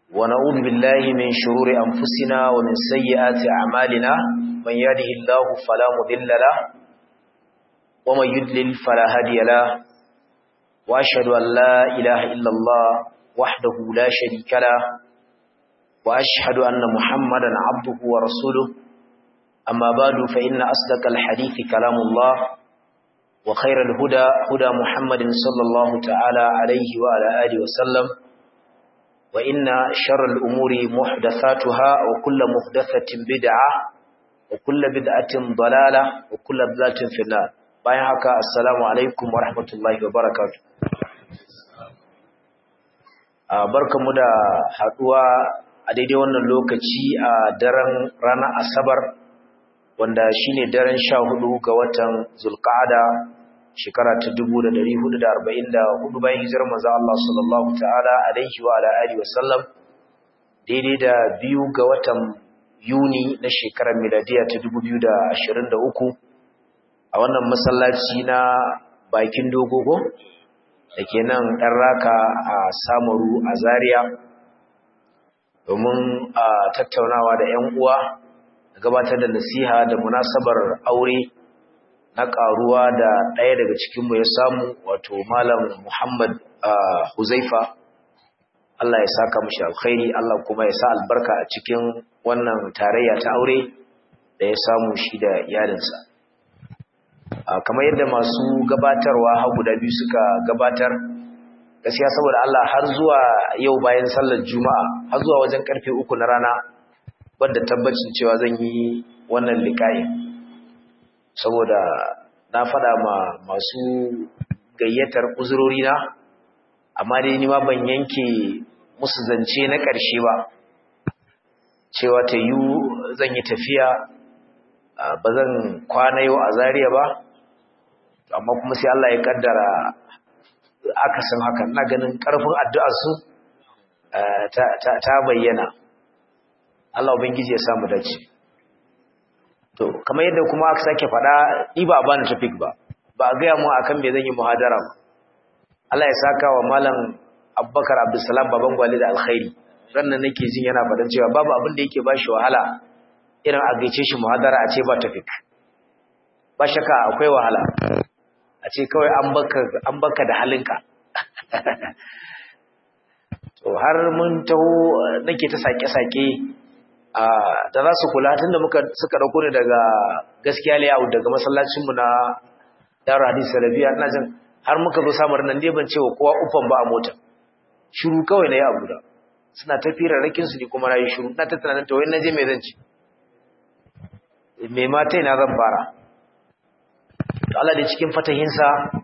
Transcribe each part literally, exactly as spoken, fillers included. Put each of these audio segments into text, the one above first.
ونعوذ بالله من شرور أنفسنا ومن سيئات أعمالنا من يهده الله فلا مضل له ومن يضلل فلا هادي له وأشهد أن لا إله إلا الله وحده لا شريك له وأشهد أن محمدا عبده ورسوله أما بعد فإن أصدق الحديث كلام الله وخير الهدى هدى محمد صلى الله تعالى عليه وعلى آله وسلم وإن شر الأمور محدثاتها وكل محدثة بدعة وكل بدعة ضلالة وكل ضلالة في النار bayan haka assalamu alaikum warahmatullahi wabarakatuh barkamu da haduwa a daidai wannan lokaci a daren ranar asabar wanda shine daren sha hudu ga watan zulqa'ada shekara ta dubu da ɗari hudu da arba'in da hudu bayan hijirar manzo Allah sallallahu ta'ala alaihi wa ala alihi wasallam daidai da biyu ga watan Yuni na shekarar miladiya ta dubu biyu da ashirin da uku a wannan masallaci na bakin dogogo dake nan ɗan raka a Samaru a Zaria domin a tattaunawa da ƴan uwa gabatar da nasiha da munasabar aure na karuwa da ɗaya daga cikinmu ya samu wato malam Muhammad Huzaifa Allah ya saka mishi alkhairi Allah kuma ya sa albarka a cikin wannan tarayya ta aure da ya samu shi da iyalinsa kamar yadda masu gabatarwa har guda biyu suka gabatar gaskiya saboda Allah har zuwa yau bayan sallar juma'a har zuwa wajen karfe uku na rana wanda tabbacin cewa zan yi wannan liƙa'i saboda na faɗa ma masu gayyatar uzurori na amma dai ni ma ban yanke musu zance na ƙarshe ba cewa ta yi zan yi tafiya ba zan kwana yau a Zariya ba amma kuma sai Allah ya kaddara akasin haka ina ganin ƙarfin addu'ar su ta bayyana Allah ubangiji ya samu dace to kamar yadda kuma aka sake faɗa ni ba a bani topic ba ba a gaya mu akan me zan yi muhadara ba Allah ya saka wa malam Abubakar Abdulsalam baban gwali da alkhairi rannan nake jin yana faɗan cewa babu abin da yake bashi wahala irin a gaice shi muhadara a ce ba topic ba shakka akwai wahala a ce kawai an baka an baka da halinka to har mun taho nake ta sake-sake da za su kula tun da muka suka dauko ne daga gaskiya layout daga masallacinmu na Darul Hadith Salafiya ina jin har muka zo samar nan dai ban cewa kowa ufan ba a mota shiru kawai nayi abu da suna tafira rakin su ne kuma nayi shiru na tattana to wai naje me zan ci me ma tai na zan fara Allah da cikin fatahin sa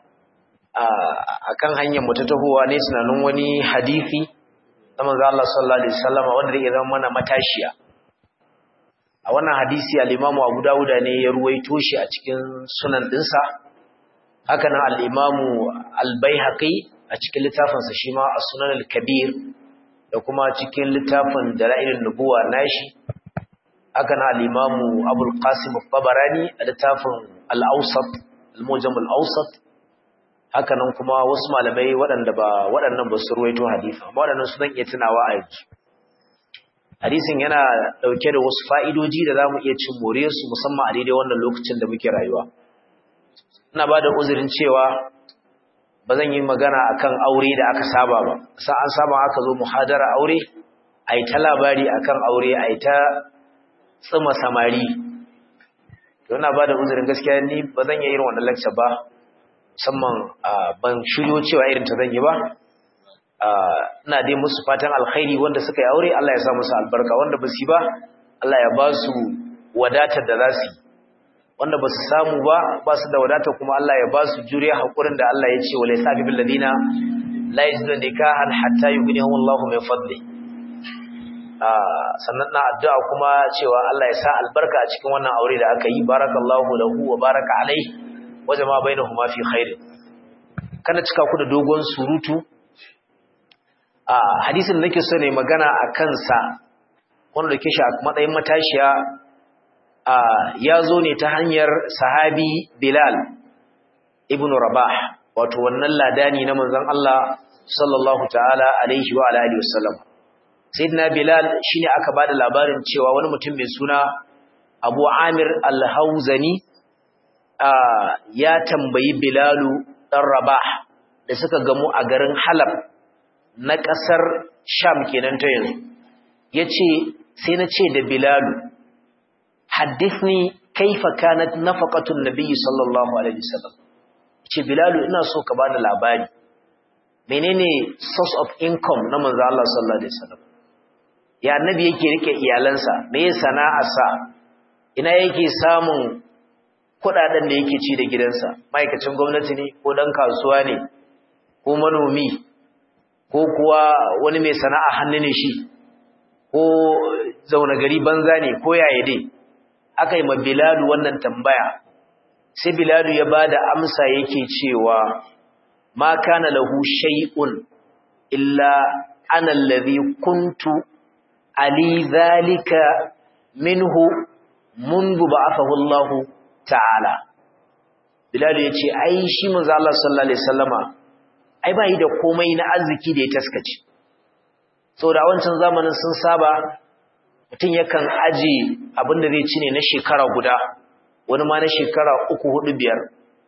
akan hanyar mu ta tahowa ne tunanin wani hadisi na manzo Allah sallallahu alaihi wasallam wanda yake zama mana matashiya a wannan hadisi al-Imam Abu Dawud ne ya ruwaito shi a cikin sunan dinsa haka nan al-Imam al-Baihaqi a cikin littafin sa shi ma as-Sunan al-Kabir da kuma cikin littafin Dalailun Nubuwa nashi haka nan al-Imam Abu al-Qasim al-Tabarani a littafin al-Awsat al-Mujam al-Awsat haka nan kuma wasu malamai waɗanda ba waɗannan ba su ruwaito hadisi amma waɗannan su zan iya tunawa a yanzu hadisin yana dauke da wasu fa'idoji da zamu iya cin more su musamman a daidai wannan lokacin da muke rayuwa ina bada uzurin cewa bazan yi magana akan aure da aka saba ba sai an saba aka zo muhadara aure ai ta labari akan aure ai ta tsima samari to ina bada uzurin gaskiya ni bazan yi irin wannan lecture ba musamman ban shiryo cewa irin ta zan yi ba ina dai musu fatan alkhairi wanda suka yi aure Allah ya sa musu albarka wanda ba su ba Allah ya ba su wadatar da za su wanda ba su samu ba ba su da wadatar kuma Allah ya ba su juriya hakurin da Allah ya ce wala sabibil ladina la yajidun nikahan hatta yughnihum Allahu min fadli sannan na addu'a kuma cewa Allah ya sa albarka a cikin wannan aure da aka yi barakallahu lahu wa baraka alaihi wa jama'a bainahuma fi khair kana cika ku da dogon surutu a hadisin nake so ne magana a kansa wanda ke shi a matsayin matashiya a ya zo ne ta hanyar sahabi Bilal ibn Rabah wato wannan ladani na manzon Allah sallallahu ta'ala alaihi wa alihi wasallam sayyidina Bilal shine aka bada labarin cewa wani mutum mai suna Abu Amir al-Hauzani ya tambayi Bilalu dan Rabah da suka gamu a garin Halab na kasar Sham kenan ta yanzu yace sai na ce da Bilalu haddithni kaifa kanat nafaqatun nabiy sallallahu alaihi wasallam ce Bilalu ina so ka bani labari menene source of income na manzo Allah sallallahu alaihi wasallam ya annabi yake rike iyalansa me sana'arsa ina yake samun kudaden da yake ci da gidansa ma'aikacin gwamnati ne ko dan kasuwa ne ko manomi ko kuwa wani mai sana'a hannu ne shi ko zauna gari banza ne ko yaye dai aka yi ma Bilalu wannan tambaya sai Bilalu ya bada amsa yake cewa ma kana lahu shay'un illa ana alladhi kuntu ali dhalika minhu mundu ba'athahu Allah ta'ala. Bilal yace ai shi manzo Allah sallallahu alaihi wasallama ai bai da komai na arziki da ya taskace saboda wancan zamanin sun saba mutun yakan aje abinda zai ci ne na shekara guda wani ma na shekara uku hudu biyar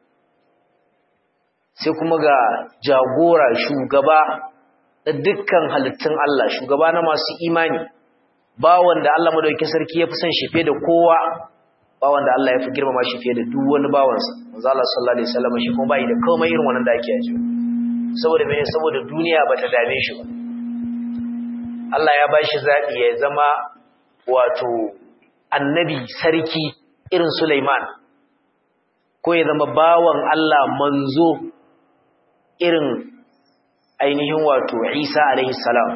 sai kuma ga jagora shugaba da dukkan halittun Allah shugaba na masu imani ba wanda Allah madaukakin sarki yafi son shi fiye da kowa ba wanda Allah yafi girmama shi fiye da duk wani bawansa manzo Allah sallallahu alaihi wasallam shi kuma bai da komai irin wannan da ake aje saboda mene saboda duniya bata dame shi ba Allah ya bashi zabi ya zama wato annabi sarki irin Sulaiman ko ya zama bawan Allah manzo irin ainihin wato Isa alaihi salam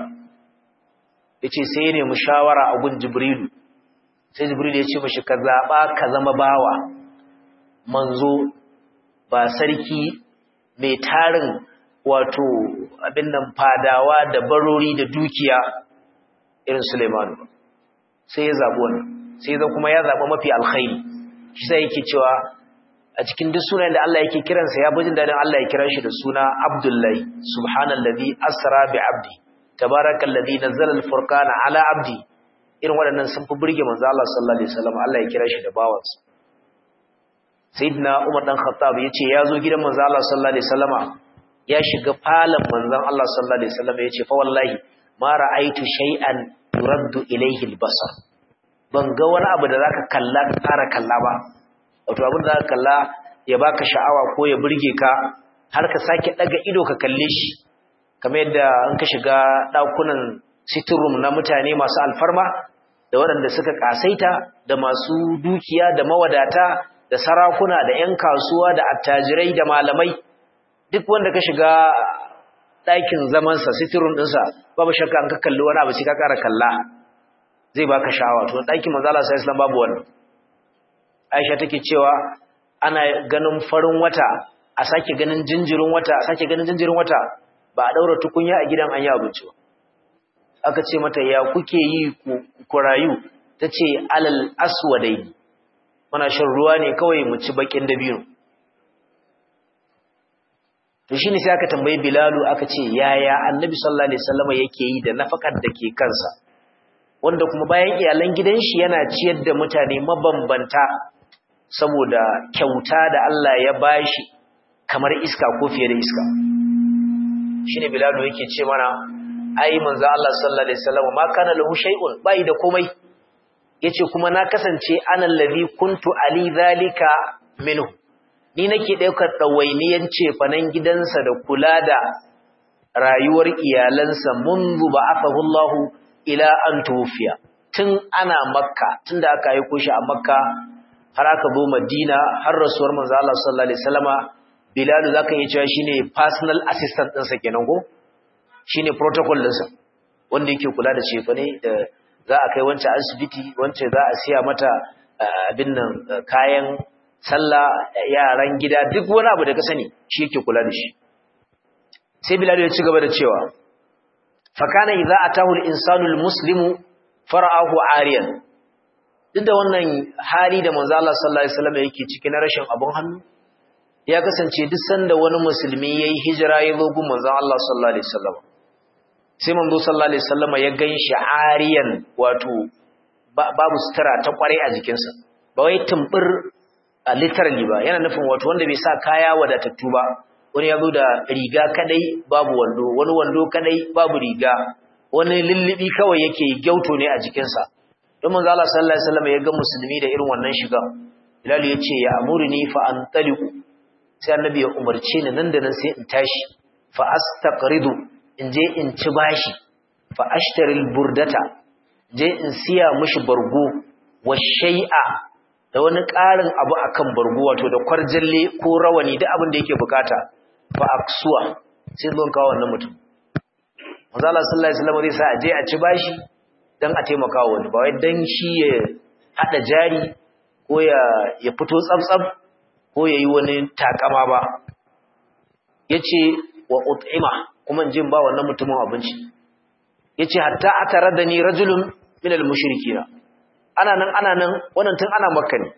yace sai ne mu shawara a gun Jibrilu sai Jibrilu ya ce mishi ka zaba ka zama bawa manzo ba sarki mai tarin wato abin nan fadawa da barori da dukiya irin Sulaiman sai ya zabo wannan sai ya kuma ya zaba mafi alkhairi shi sai yake cewa a cikin duk sunayen da Allah yake kiransa ya bujin dadin Allah ya kira shi da suna Abdullahi subhanallazi asra bi abdi tabarakallazi nazzala al-furqana ala abdi irin waɗannan sun fi burge manzo Allah sallallahu alaihi wasallam Allah ya kira shi da bawansa sayyidina Umar dan Khattab yace yazo gidan manzo Allah sallallahu alaihi wasallama ya shiga falon manzon Allah sallallahu alaihi wasallam yace fa wallahi ma ra'aitu shay'an yuraddu ilayhi al-basar ban ga wani abu da zaka kalla ka ƙara kalla ba wato abin da zaka kalla ya baka sha'awa ko ya burge ka har ka sake daga ido ka kalle shi kamar yadda in ka shiga dakunan sitting room na mutane masu alfarma da waɗanda suka kasaita da masu dukiya da mawadata da sarakuna da ƴan kasuwa da attajirai da malamai duk wanda ka shiga ɗakin zamansa sitting room ɗinsa babu shakka an ka kalli wani abu sai ka ƙara kalla zai baka sha'awa to ɗakin manzo Allah sallallahu alaihi wasallam babu wannan Aisha take cewa ana ganin farin wata a sake ganin jinjirin wata a sake ganin jinjirin wata ba a daura tukunya a gidan an yi abinci ba aka ce mata ya kuke yi ku rayu tace alal aswadai muna shan ruwa ne kawai mu ci bakin dabino to shine sai aka tambayi Bilalu aka ce yaya Annabi sallallahu alaihi wasallam yake yi da nafakar da ke kansa wanda kuma bayan iyalan gidan shi yana ciyar da mutane mabambanta saboda kyauta da Allah ya bashi kamar iska ko fiye da iska shine Bilalu yake ce mana ai manzo Allah sallallahu alaihi wasallam ma kana lahu shay'un bai da komai yace kuma na kasance ana allazi kuntu ali zalika minhu ni nake daukar dawainiyan cefanan gidansa da kula da rayuwar iyalansa munzu ba'athahu Allah ila an tufiya tun ana makka tunda aka yi koshi a makka har aka zo madina har rasuwar manzo Allah sallallahu alaihi wasallama Bilal zaka yi cewa shine personal assistant ɗinsa kenan ko shine protocol ɗinsa wanda yake kula da cefane da za a kai wancan asibiti wancan za a siya mata abin nan kayan sallah yaran gida duk wani abu da ka sani shi yake kula da shi sai Bilal ya ci gaba da cewa fa kana idza atahu al-insanu al-muslimu fara'ahu ariyan duk da wannan hali da manzo Allah sallallahu alaihi wasallam yake ciki na rashin abun hannu ya kasance duk sanda wani musulmi yayi hijira ya zo gun manzo Allah sallallahu alaihi wasallam sai manzo sallallahu alaihi wasallam ya ganshi ariyan wato babu sutura ta kware a jikinsa ba wai tumbur literally ba yana nufin wato wanda bai sa kaya wadatattu ba wani yazo da riga kadai babu wando wani wando kadai babu riga wani lullubi kawai yake gyauto ne a jikinsa don manzo Allah sallallahu alaihi wasallam ya ga musulmi da irin wannan shiga Bilal ya ce ya amurni fa antaliqu sai annabi ya umarce ni nan da nan sai in tashi fa astaqridu in je in ci bashi fa ashtaril burdata je in siya mishi bargo wa shay'a da wani ƙarin abu akan bargo wato da kwarjalle ko rawani da abin da yake bukata fa aksuwa sai zan kawo wannan mutum manzo Allah sallallahu alaihi wasallam zai sa aje a ci bashi dan a taimaka wani ba wai dan shi ya hada jari ko ya ya fito tsabtsab ko yayi wani takama ba yace wa ut'ima kuma jin ba wannan mutumin abinci yace hatta ataradani rajulun min al-mushrikina ana nan ana nan wannan tun ana makka ne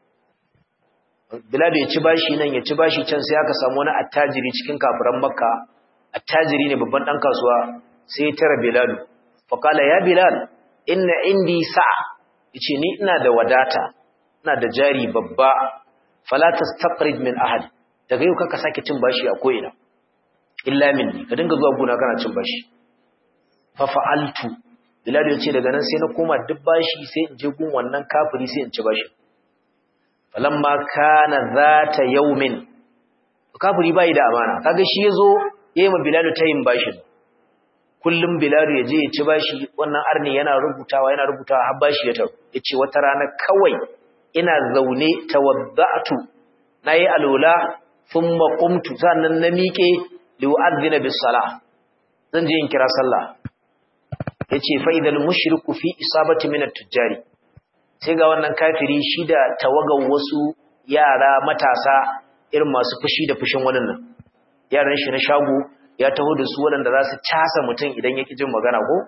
Bilal ya ci bashi nan ya ci bashi can sai aka samu wani attajiri cikin kafiran makka attajiri ne babban dan kasuwa sai ya tara Bilal fa kala ya Bilal inna indi sa'a yace ni ina da wadata ina da jari babba fala tastaqrid min ahad daga yau kaka sake cin bashi a koina illa minni ka dinga zuwa gona kana cin bashi fa fa'altu Bilal yace daga nan sai na koma duk bashi sai in je gun wannan kafiri sai in ci bashi falamma kana zata yawmin kafiri bai da amana kaga shi yazo yayin ma Bilal tayin bashi kullum Bilal ya je ya ci bashi wannan arni yana rubutawa yana rubutawa har bashi ya tawo yace wata rana kawai ina zaune tawadda'tu nayi alula thumma qumtu sannan na miƙe li'adhina bis-salah zan je in kira sallah yace fa idal mushriku fi isabati min at-tujari sai ga wannan kafiri shi da tawagan wasu yara matasa irin masu fushi da fushin wadannan yaran shi na shago ya taho da su wadanda za su casa mutum idan yake jin magana ko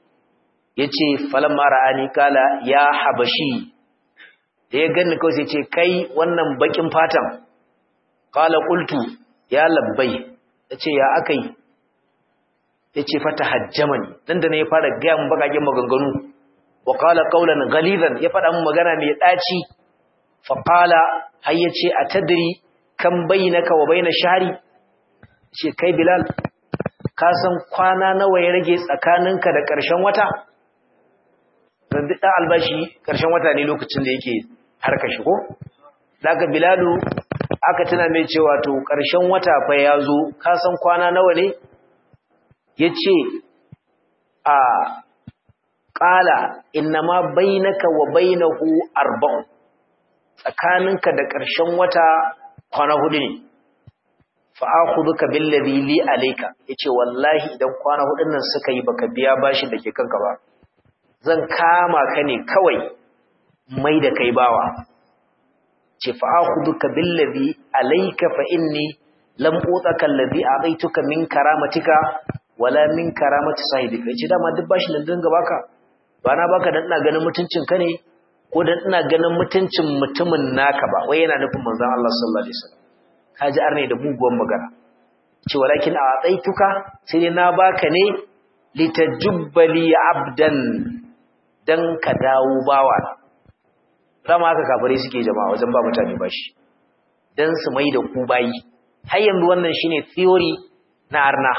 yace falamma ra'ani kala ya habashi da ya ganni kawai sai ce kai wannan bakin fatan qala qultu ya labbai yace ya akai yace fata hajjamani dan da ne ya fara ga mun bakakin maganganu wa qala qawlan ghalidan ya fada mun magana mai daci fa qala hay yace atadri kan bainaka wa baina shari ce kai Bilal ka san kwana nawa ya rage tsakaninka da ƙarshen wata dan da albashi ƙarshen wata ne lokacin da yake harka shi ko daga Bilalu aka tuna mai cewa to ƙarshen wata fa ya zo ka san kwana nawa ne yace a qala innama bainaka wa bainahu arba'un tsakaninka da ƙarshen wata kwana hudu ne fa akhudhuka billadhi li alayka yace wallahi idan kwana hudun nan suka yi baka biya bashin dake kanka ba zan kama ka ne kawai mai da kai bawa ce fa akhudhuka billadhi alayka fa inni lam utaka alladhi a'taytuka min karamatika wala min karamati sahibika yace dama duk bashin da dinga baka ba na baka dan ina ganin mutuncin ka ne ko dan ina ganin mutuncin mutumin naka ba wai yana nufin manzon Allah sallallahu alaihi wasallam kaji arne da buguwan magana ce walakin a'taytuka sai na baka ne litajubbali abdan dan ka dawo bawa dama haka kafare suke jama'a wajen ba mutane bashi dan su mai da ku bayi har yanzu wannan shine theory na arna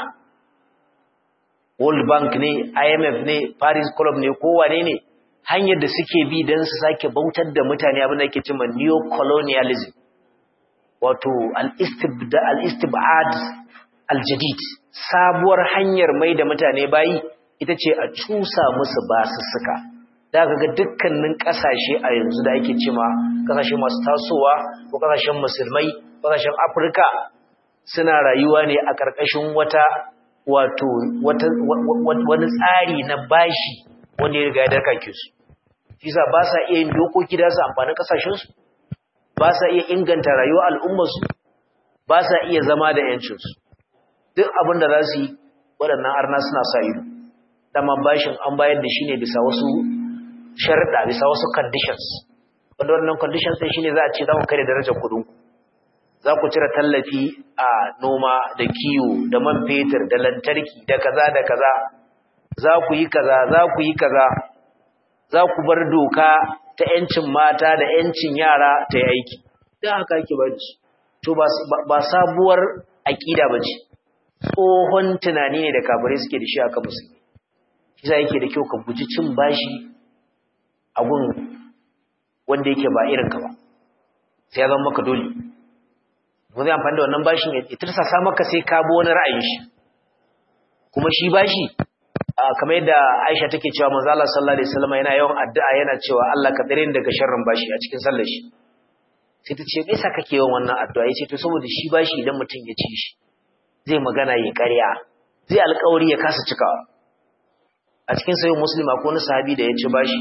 World Bank ne I M F ne Paris Club ne ko wane ne hanyar da suke bi dan su sake bautar da mutane abin da yake cewa neo-colonialism wato al-istibda al-istibad al-jadid sabuwar hanyar mai da mutane bayi ita ce a cusa musu basussuka da kaga dukkanin kasashe a yanzu da ake cewa kasashe masu tasowa ko kasashen musulmai kasashen Afirka suna rayuwa ne a karkashin wata wato wata wani tsari na bashi wanda ya riga ya darkake su kisa ba sa iya yin dokoki da su amfani kasashen su ba sa iya inganta rayuwar al'ummar su ba sa iya zama da yancin su duk abin da za su yi waɗannan arna suna sa ido dama bashin an bayar da shi ne bisa wasu sharuɗa bisa wasu conditions wanda wannan conditions ɗin shine za a ce za ku kare darajar kuɗin ku za ku cire tallafi a noma da kiwo da man fetur da lantarki da kaza da kaza za ku yi kaza za ku yi kaza za ku bar doka ta yancin mata da yancin yara ta yi aiki dan haka yake ba shi to ba ba sabuwar aqida bace tsohon tunani ne da kafirai suke da shi aka musulmi shi yake da kyau ka guji cin bashi a gun wanda yake ba irin ka ba sai ya zama maka dole mun zai amfani da wannan bashin ya tirsasa maka sai ka bi wani ra'ayin shi kuma shi bashi kamar yadda Aisha take cewa manzo Allah sallallahu alaihi wasallam yana yawan addu'a yana cewa Allah ka tsare ni daga sharrin bashi a cikin sallar shi sai ta ce me yasa kake yawan wannan addu'a yace to saboda shi bashi idan mutum ya ci shi zai magana yayi ƙarya zai alƙawari ya kasa cikawa a cikin sahih Muslim akwai wani sahabi da ya ci bashi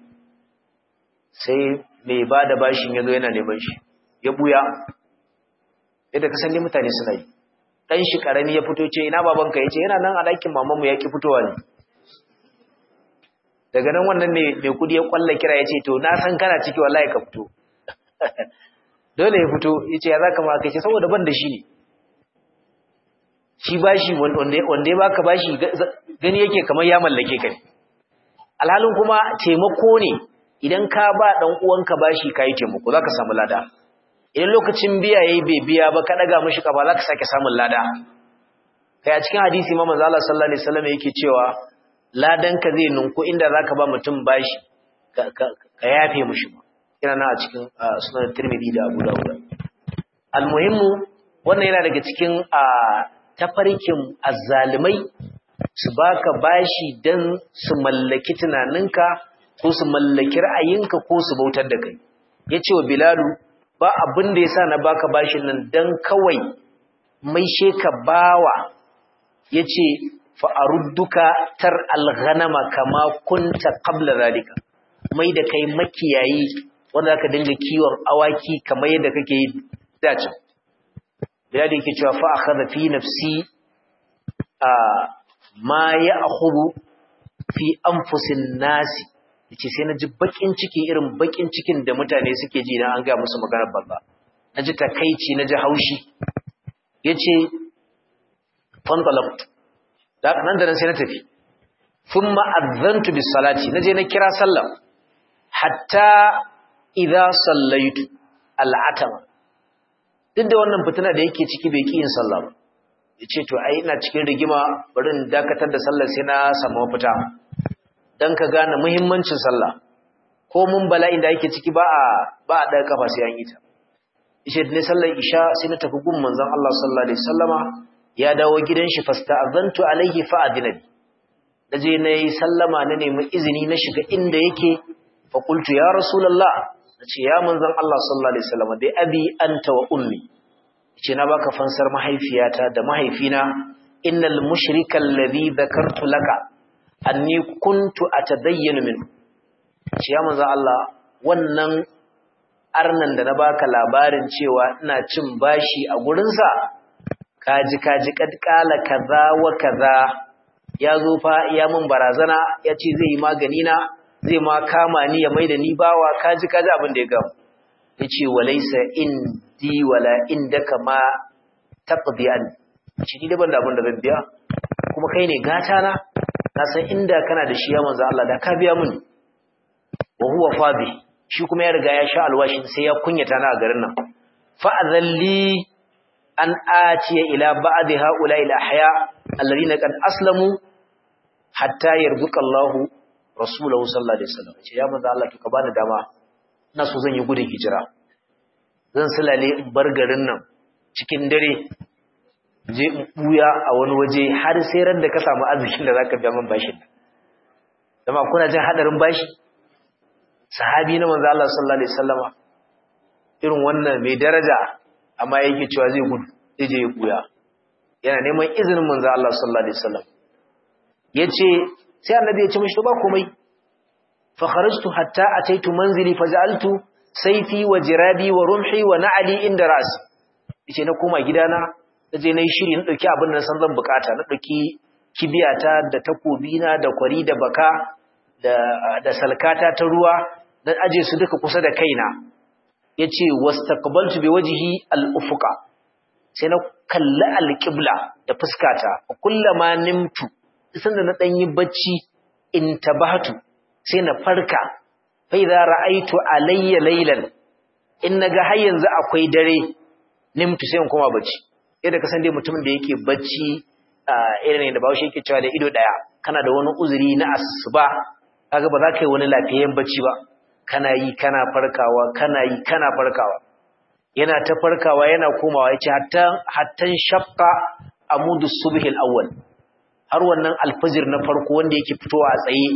sai mai bada bashin yazo yana neman shi ya buya yadda ka san mutane suna yi dan shi karami ya fito ce ina babanka yace yana nan a dakin mamanmu ya ki fitowa ne daga nan wannan ne mai kudi ya kwalla kira yace to na san kana ciki wallahi ka fito dole ya fito yace ya zaka ma kai ce saboda ban da shi ne shi bashi wanda wanda ya baka bashi gani yake kamar ya mallake ka ne alhalin kuma taimako ne idan ka ba dan uwanka bashi kai taimako zaka samu lada idan lokacin biya yayi bai biya ba ka daga mishi kafa zaka sake samun lada kai a cikin hadisi Imam Allah sallallahu alaihi wasallam yake cewa ladan ka zai nunku inda zaka ba mutum bashi ka yafe mishi ina na a cikin sunan Tirmidhi da Abu Dawud almuhimmu wannan yana daga cikin tafarkin azzalimai su baka bashi dan su mallaki tunaninka ko su mallaki ra'ayinka ko su bautar da kai yace wa Bilalu ba abin da yasa na baka bashin nan dan kawai mai sheka bawa yace fa arudduka tar alghanama kama kunta qabla zalika mai da kai makiyayi wanda zaka dinga kiwon awaki kamar yadda kake yi dace Bilal yake cewa fa akhadha fi nafsi a ma ya'khudhu fi anfusin nasi yace sai naji bakin ciki irin bakin cikin da mutane suke ji idan an ga musu maganar banza naji takeici naji haushi yace fantalaqt da nan da nan sai na tafi thumma adzantu bis salati naje na kira sallah hatta idza sallaitu al'atama duk da wannan fitina da yake ciki bai ki yin sallah ba yace to ai ina cikin rigima bari in dakatar da sallar sai na samu mafita dan ka gane muhimmancin sallah ko mun bala'in da yake ciki ba a ba a daga kafa sai an yi ta ishe ne sallar isha sai na tafi gun manzon Allah sallallahu alaihi wasallama ya dawo gidan shi fasta'azantu alaihi fa'adinabi daje nayi sallama na nemi izini na shiga inda yake fa qultu ya rasulullah nace ya manzon Allah sallallahu alaihi wasallama dai abi anta wa ummi yace na baka fansar mahaifiyata da mahaifina innal mushrikal ladhi dhakartu laka anni kuntu atadayyanu min ce ya manzo Allah wannan arnan da na baka labarin cewa ina cin bashi a gurin sa kaji kaji kad kala kaza wa kaza yazo fa ya mun barazana yace zai yi magani na zai ma kama ni ya maida ni bawa kaji kaji abin da ya ga yace walaysa indi wala indaka ma taqdi an shi ni daban da abin da zan biya kuma kai ne gata na na san inda kana da shi ya manzo Allah da ka biya mun wa huwa fadi shi kuma ya riga ya sha alwashin sai ya kunyata na a garin nan fa adalli an atiya ila ba'd haula ila ahya alladhina qad aslamu hatta yarzuqa Allah rasuluhu sallallahu alaihi wasallam ce ya manzo Allah to ka bani dama ina so zan yi gudun hijira zan sulale in bar garin nan cikin dare je in buya a wani waje har sai ran da ka samu arzikin da zaka biya min bashin dama kuna jin hadarin bashi sahabi na manzo Allah sallallahu alaihi wasallama irin wannan mai daraja amma yake cewa zai gudu zai je ya buya yana neman izinin manzo Allah sallallahu alaihi wasallam yace sai annabi ya ce mishi to ba komai fa kharajtu hatta ataitu manzili faj'altu sayfi wa jirabi wa rumhi wa na'li inda ra'si yace na koma gidana naje nayi shiri na dauki abin da san zan bukata na dauki kibiyata da takobina da kwari da baka da da salkata ta ruwa dan aje su duka kusa da kaina yace wastaqbaltu biwajhi al-ufuqa sai na kalli al-qibla da fuskata kullama nimtu sanda na dan yi bacci in tabahatu sai na farka fa idza ra'aytu alayya laylan in naga har yanzu akwai dare nimtu sai in koma bacci yadda kasan dai mutumin da yake bacci irin da Bahaushe yake cewa da ido daya kana da wani uzuri na asuba kaga ba za ka yi wani lafiyayyen bacci ba kana yi kana farkawa kana yi kana farkawa yana ta farkawa yana komawa yace hatta hattan shaqqa amudus subhil awwal har wannan alfajir na farko wanda yake fitowa a tsaye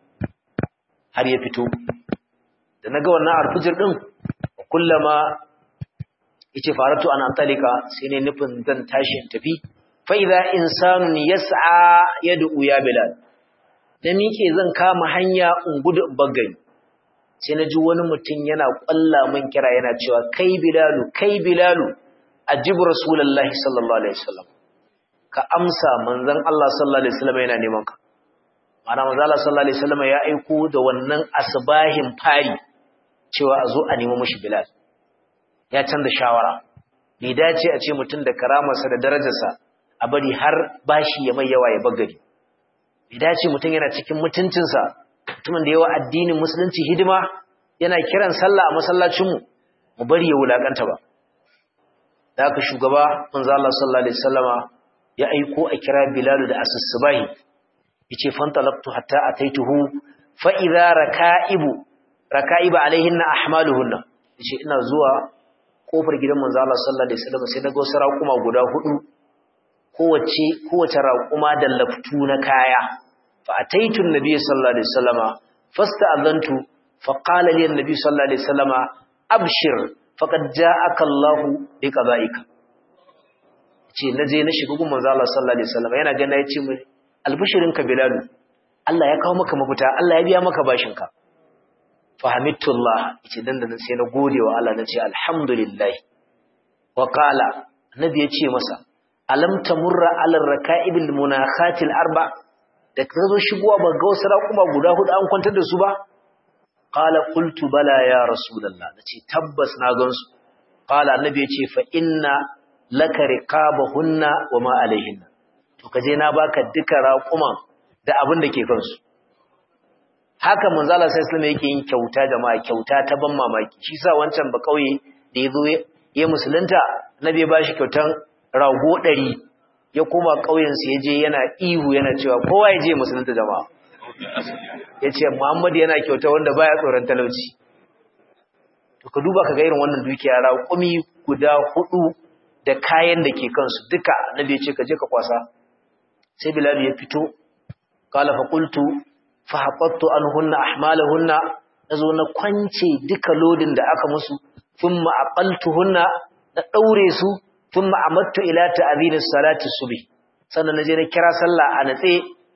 har ya fito da naga wannan alfajir din kullama yace faratu an antalika sai ne nufin zan tashi in tafi fa idza insanun yas'a yad'u ya bilal da mike zan kama hanya in gudu bagari sai naji wani mutum yana kwalla min kira yana cewa kai bilalu kai bilalu ajibu rasulullahi sallallahu alaihi wasallam ka amsa manzon Allah sallallahu alaihi wasallam yana neman ka mana manzon Allah sallallahu alaihi wasallam ya aiko da wannan asbahin fari cewa a zo a nemo mishi bilal ya canza shawara bai dace a ce mutum da karamarsa da darajarsa a bari har bashi ya mai yawa ya bagari bai dace mutum yana cikin mutuncinsa mutumin da yawa addinin musulunci hidima yana kiran sallah a masallacinmu mu bari ya wulakanta ba da haka shugaba manzo Allah sallallahu alaihi wasallama ya aiko a kira Bilal da asusubahi yace fantalaqtu hatta ataituhu fa idza rakaibu rakaiba alaihinna ahmaluhunna yace ina zuwa kofar gidan manzo Allah sallallahu alaihi wasallama sai daga wasu raƙuma guda hudu kowace kowace raƙuma da laftu na kaya fa ataitu annabi sallallahu alaihi wasallama fasta'adhantu fa qala li annabi sallallahu alaihi wasallama abshir faqad ja'aka Allahu bi qada'ika ce naje na shiga gun manzo Allah sallallahu alaihi wasallama yana ga nayi ce mu albishirinka Bilal Allah ya kawo maka mafita Allah ya biya maka bashinka fa hamidullah yace dan dan sai na gode wa Allah nace alhamdulillah wa qala annabi yace masa alam tamurra ala raka'ibil munakhatil arba da kazo shigowa ba ga wasu raƙuma guda hudu an kwantar da su ba qala qultu bala ya rasulullah nace tabbas na gansu qala annabi yace fa inna laka riqabahunna wa ma alaihinna to kaje na baka duka raƙuman da abin da ke kansu haka manzo Allah sallallahu alaihi wasallam yake yin kyauta jama'a kyauta ta ban mamaki shi sa wancan ba kauye da yazo ya musulunta annabi ya bashi kyautan rago ɗari ya koma ƙauyensu ya je yana ihu yana cewa kowa ya je musulunta jama'a ya ce Muhammadu yana kyauta wanda baya tsoron talauci to ka duba ka ga irin wannan dukiya raƙumi guda hudu da kayan da ke kansu duka annabi ya ce ka je ka kwasa sai Bilal ya fito qala fa qultu fa haqqatu anhunna ahmalahunna nazo na kwance duka lodin da aka musu thumma aqaltuhunna na daure su thumma amattu ila ta'dhin as-salati subh sannan naje na kira sallah a natse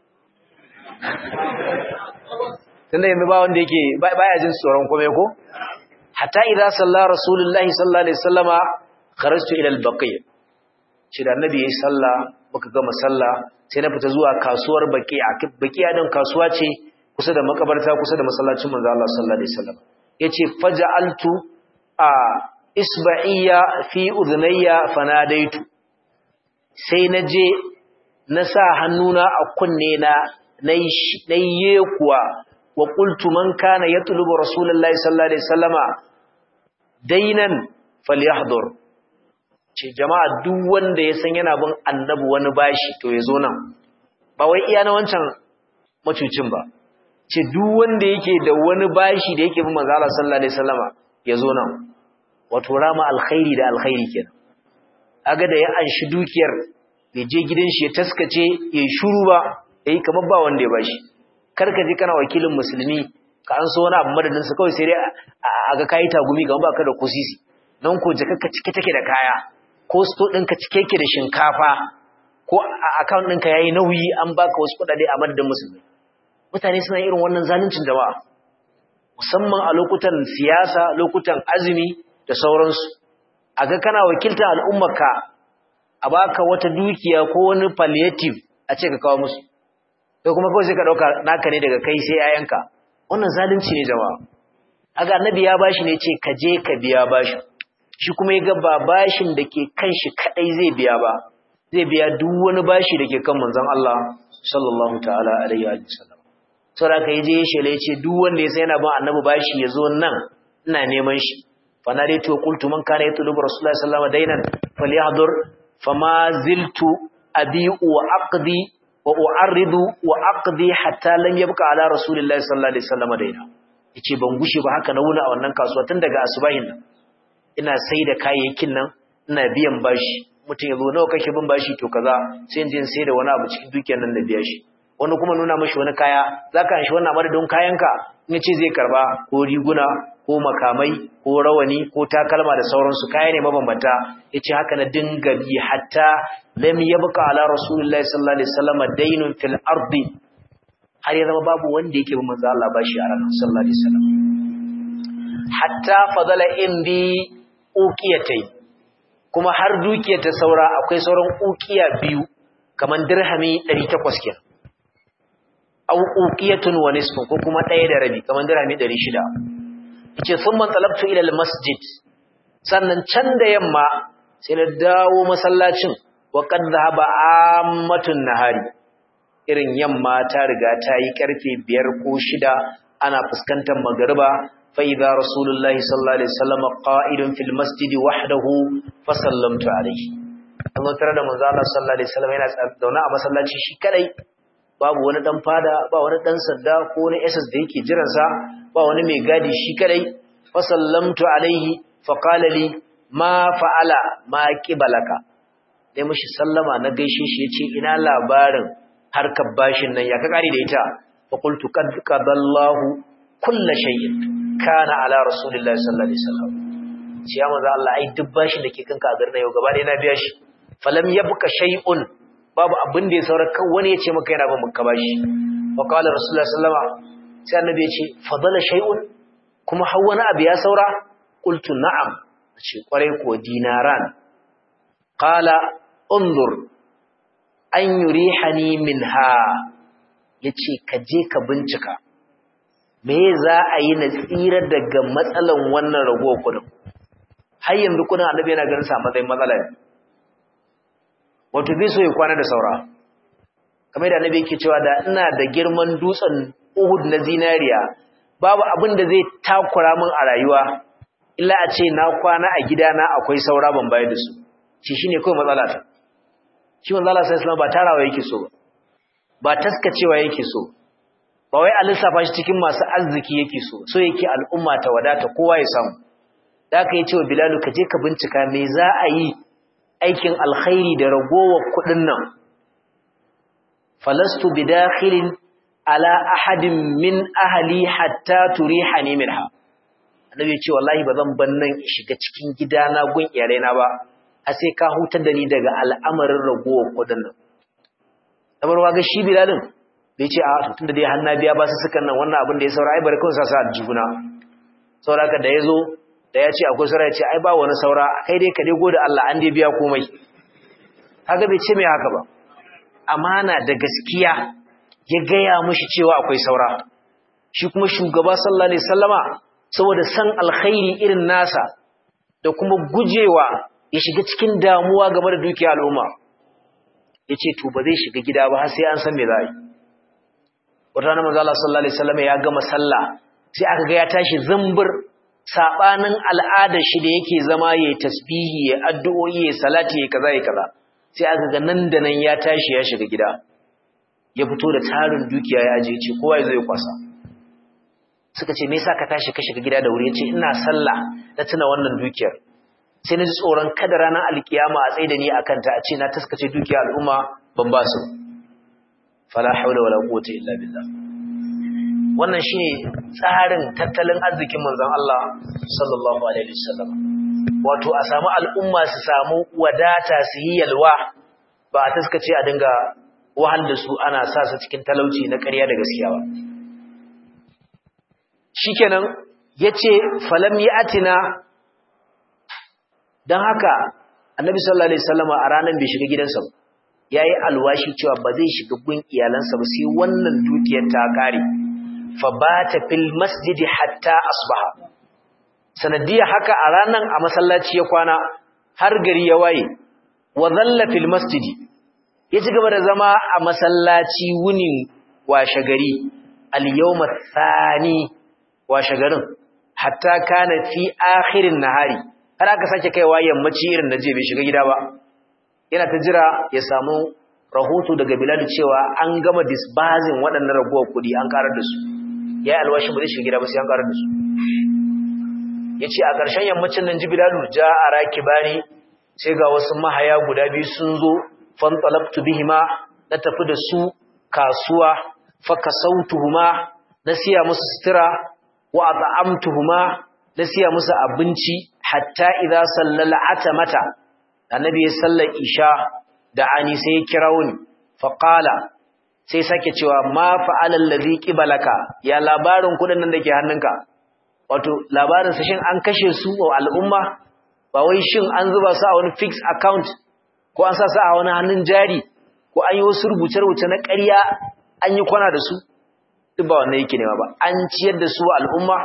tunda yanzu ba wanda yake baya jin tsoron kome ko hatta idza salla rasulullahi sallallahu alaihi wasallama kharajtu ila al-baqi' shi da annabi yayi sallah muka gama sallah sai na fita zuwa kasuwar baqi'a baqi'a din kasuwa ce kusa da makabarta kusa da masallacin manzo Allah sallallahu alaihi wasallam yace faja'altu a isba'iyya fi udhnayya fanadaitu sai naje na sa hannuna a kunne na nayi kuwa wa qultu man kana yatlubu rasulullahi sallallahu alaihi wasallama dainan falyahdur ce jama'a duk wanda ya san yana bin annabi wani bashi to yazo nan ba wai iya na wancan macucin ba ce duk wanda yake da wani bashi da yake bin manzo Allah sallallahu alaihi wasallama yazo nan wato rama alkhairi da alkhairi kenan aga da ya anshi dukiyar bai je gidan shi ya taskace yayi shuru ba yayi kamar ba wanda ya bashi karka ji kana wakilin musulmi ka an so wani abu madadin sa kawai sai dai aga kai tagumi ga baka da kusisi nan ko jakarka cike take da kaya ko sto ɗinka cike yake da shinkafa ko account ɗinka yayi nauyi an baka wasu kuɗaɗe a madadin musulmi mutane suna irin wannan zaluncin da ba musamman a lokutan siyasa lokutan azumi da sauransu aga kana wakiltar al'ummarka a baka wata dukiya ko wani palliative a ce ka kawo musu sai kuma kawai sai ka dauka naka ne daga kai sai yayanka wannan zalunci ne jama'a aga annabi ya bashi ne ce ka je ka biya bashi shi kuma ya ga ba bashin da ke kan shi kadai zai biya ba zai biya duk wani bashi da ke kan manzon Allah sallallahu ta'ala alaihi wa sallam saboda kai je shele yace duk wanda ya sai yana bin annabi bashi yazo nan ina neman shi fa na dai to qultu man kana yatlubu rasulullahi sallallahu alaihi wa sallam dainan falyahdur fama ziltu abi'u wa aqdi wa u'arridu wa aqdi hatta lam yabqa ala rasulillahi sallallahu alaihi wa sallam dainan yace ban gushe ba haka na wuna a wannan kasuwa tun daga asubahin nan ina sai da kayayyakin nan ina biyan bashi mutum yazo nawa kake bin bashi to kaza sai in je in sai da wani abu cikin dukiyar nan da biya shi wani kuma nuna mashi wani kaya zaka an shi wannan madadin kayanka in ce zai karba ko riguna ko makamai ko rawani ko takalma da sauransu kaya ne mabambanta yace haka na dinga bi hatta lam yabqa ala rasulillahi sallallahu alaihi wasallam daynun fil ardi har ya zama babu wanda yake bin manzo Allah bashi a ranar sallallahu alaihi wasallam hatta fadala indi uqiyatai kuma har dukiyar ta saura akwai sauran uqiya biyu kaman dirhami ɗari takwas kenan aw uqiyatun wa nisfun ko kuma ɗaya da rabi kaman dirhami ɗari shida yace thumma talabtu ila almasjid sannan can da yamma sai na dawo masallacin wa qad dhahaba ammatun nahari irin yamma ta riga ta yi karfe biyar ko shida ana fuskantar magriba fa idza rasulullahi sallallahu alaihi wasallam qa'idun fil masjid wahdahu fa sallamtu alaihi an tare da manzo Allah sallallahu alaihi wasallam yana zauna a masallaci shi kadai babu wani dan fada ba wani dan sanda ko wani S S da yake jiran sa ba wani mai gadi shi kadai fa sallamtu alaihi fa qala li ma fa'ala ma qibalaka dai mushi sallama na gaishe shi yace ina labarin harkar bashin nan ya ka kare da ita fa qultu qad qadallahu kull shay'in kana ala rasulillahi sallallahu alaihi wasallam shi ya manzo Allah ai duk bashin da ke kanka a garin yau gaba ɗaya na biya shi falam yabqa shay'un babu abin da ya saura kan wani ya ce maka yana ba maka bashi wa qala rasulullahi sallallahu alaihi wasallam sai annabi ya ce fadala shay'un kuma har wani abu ya saura qultu na'am ce kwarai ko dinaran qala unzur an yurihani minha yace ka je ka bincika me za a yi na tsira daga matsalan wannan rago kudin har yanzu kudin annabi yana ganin sa matsayin matsala ne wato zai so ya kwana da saura kamar da annabi yake cewa da ina da girman dutsen Uhud na zinariya babu abin da zai takura min a rayuwa illa a ce na kwana a gidana akwai saura ban bayar da su shi shine kawai matsala ta shi manzo Allah sallallahu alaihi wasallam ba tarawa yake so ba ba taskacewa yake so ba wai a lissafa shi cikin masu arziki yake so so yake al'umma ta wadata kowa ya samu da aka yi cewa Bilalu ka je ka bincika me za a yi aikin alkhairi da ragowar kudin nan falastu bidakhilin ala ahadin min ahli hatta turihani minha annabi ya ce wallahi bazan ban nan shiga cikin gidana gun iyalaina ba a sai ka hutar da ni daga al'amarin ragowar kudin nan kamar waga shi Bilalin bai ce a tunda dai hanna biya ba su sukan nan wannan abin da ya saura ai bari kawai sa sa jiguna saboda da yazo da ya ce akwai saura ya ce ai ba wani saura kai dai ka dai gode Allah an dai biya komai kaga bai ce mai haka ba amana da gaskiya ya gaya mishi cewa akwai saura shi kuma shugaba sallallahu alaihi wasallama saboda san alkhairi irin nasa da kuma gujewa ya shiga cikin damuwa game da dukiyar al'umma yace to ba zai shiga gida ba har sai an san me za a yi wata rana manzo Allah sallallahu alaihi wasallama ya gama sallah sai aka ga ya tashi zumbur sabanin al'ada shi da yake zama yayin tasbihi ya addu'o'i ya salati ya kaza ya kaza sai aka ga nan da nan ya tashi ya shiga gida ya fito da tarin dukiya ya aje ce kowa zai kwasa suka ce me yasa ka tashi ka shiga gida da wuri yace ina sallah na tuna wannan dukiyar sai na ji tsoron kada ranar alkiyama a tsaye da ni akan ta a ce na taskace dukiyar al'umma ban ba su fala haula wala quwwata illa billah wannan shine tsarin tattalin arzikin manzon Allah sallallahu alaihi wasallam wato a samu al'umma su samu wadata su yi yalwa ba a taskace a dinga wahal da su ana sa su cikin talauci na ƙarya da gaskiya ba shikenan yace falam yatina dan haka annabi sallallahu alaihi wasallam a ranan bai shiga gidansa ba yayi alwashi cewa ba zai shiga gun iyalansa ba sai wannan dukiyar ta kare fa bata fil masjid hatta asbaha sanadiya haka a ranan a masallaci ya kwana har gari ya waye wa dhalla fil masjid ya ci gaba da zama a masallaci wuni washe gari al-yawma thani washe garin hatta kana fi akhirin nahari har aka sake kaiwa yammaci irin da je bai shiga gida ba yana ta jira ya samu rahoto daga Bilal cewa an gama disbursing waɗannan ragowar kuɗi an karar da su yayi alwashi ba zai shiga gida ba sai an karar da su yace a ƙarshen yammacin nan Jibrilu ja'a rakibani sai ga wasu mahaya guda biyu sun zo fan talabtu bihima na tafi da su kasuwa fa kasautuhuma na siya musu sutura wa at'amtuhuma na siya musu abinci hatta idza sallala atamata annabi ya sallar isha da ani sai ya kirawo ni fa qala sai sake cewa ma fa'ala allazi qibalaka ya labarin kudin nan dake hannunka wato labarin sa shin an kashe su wa al'umma ba wai shin an zuba su a wani fixed account ko an sa su a wani hannun jari ko an yi wasu rubuce-rubuce na ƙarya an yi kwana da su duk ba wannan yake nema ba an ciyar da su wa al'umma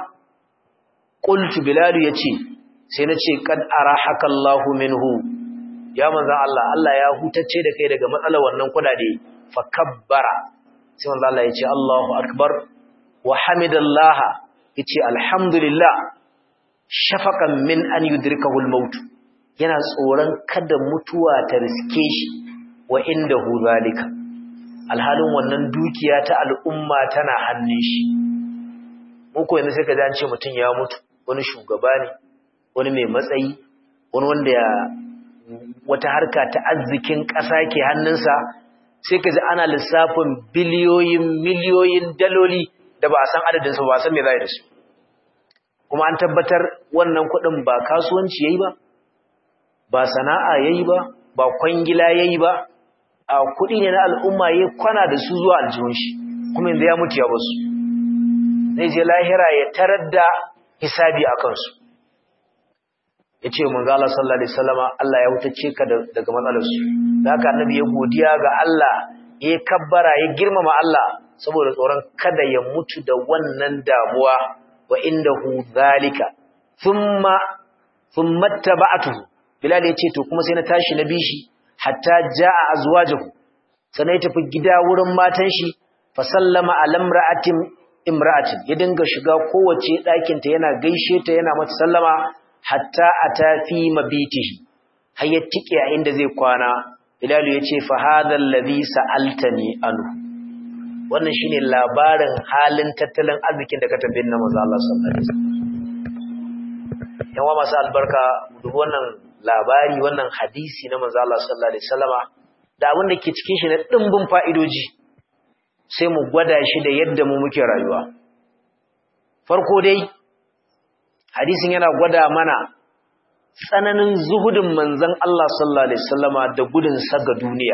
qultu bilal yace sai nace kad arahaka Allahu minhu ya manzon Allah Allah ya hutacce da kai daga matsalar wannan kudade fa kabbara sai manzon Allah yace Allahu akbar wa hamidallaha yace alhamdulillah shafaqan min an yudrikahu al-maut yana tsoron kada mutuwa ta riske shi wa indahu zalika alhalin wannan dukiya ta al'umma tana hannun shi muku yanzu sai ka ji an ce mutun ya mutu wani shugaba ne wani mai matsayi wani wanda ya wata harka ta arzikin ƙasa ke hannunsa sai ka ji ana lissafin biliyoyin miliyoyin daloli da ba a san adadinsu ba a san me za a yi da su kuma an tabbatar wannan kuɗin ba kasuwanci yayi ba ba sana'a yayi ba ba kwangila yayi ba a kuɗi ne na al'umma yayi kwana da su zuwa aljihun shi kuma yanzu ya mutu ya basu zai je lahira ya tarar da hisabi a kansu yace manzo Allah sallallahu alaihi wasallama Allah ya hutace ka daga matsalar su da haka annabi ya godiya ga Allah ya kabbara ya girmama Allah saboda tsoron kada ya mutu da wannan damuwa wa indahu zalika thumma thumma tabatuhu bilal yace to kuma sai na tashi na bishi hatta jaa azwajuhu sanai tafi gida wurin matan shi fa sallama alamra'atin imra'atin ya dinga shiga kowace ɗakin ta yana gaishe ta yana mata sallama hatta atafi mabitihi har ya tike a inda zai kwana bilal yace fa hadha alladhi sa'altani anhu wannan shine labarin halin tattalin arzikin da ka tambaye na manzo Allah sallallahu alaihi wasallam yawa masu albarka duk wannan labari wannan hadisi na manzo Allah sallallahu alaihi wasallama da abin da ke cikin shi na dimbin fa'idoji sai mu gwada shi da yadda mu muke rayuwa farko dai hadisin yana gwada mana tsananin zuhudin manzon Allah sallallahu alaihi wasallama da gudun sa ga duniya